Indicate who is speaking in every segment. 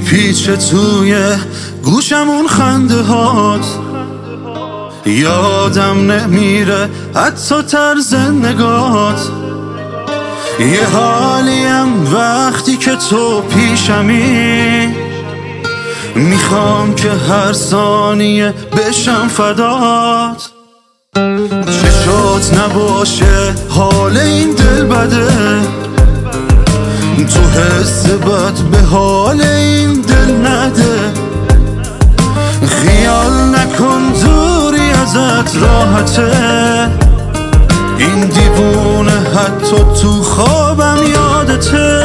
Speaker 1: میپیچه توی گوشم اون خنده هات، یادم نمیره حتی طرز نگات. یه حالیم وقتی که تو پیشمی، میخوام که هر ثانیه بشم فدات. چشات نباشه حال این دل بده، تو حس بد به حال این دل نده. خیال نکن دوری ازت راحته، این دیوونه حتی تو خوابم یادته.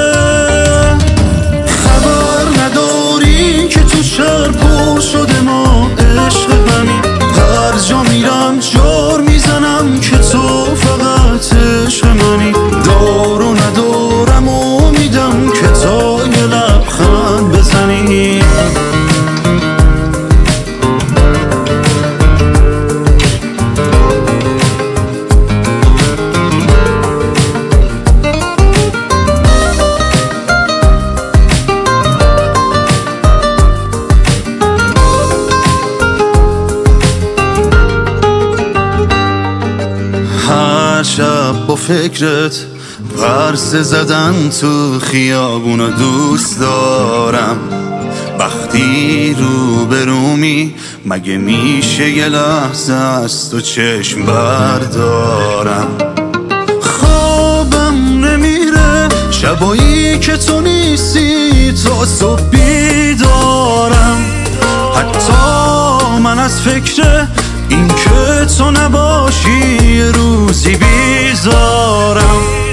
Speaker 1: خبر نداری که تو شهر پر شده ما عشق همین، هر جا میرم جار میزنم که تو فقط عشق منی. دارو ندارم امیدم که تا یه لبخند بزنی. هر شب با فکرت پرسه زدن تو خیابونا دوست دارم. وقتی رو برومی مگه میشه یه لحظه از تو چشم بردارم. خوابم نمیره شبایی که تو نیستی، تا صبح بیدارم. حتی من از فکر این که تو نباشی یه روزی بیزارم.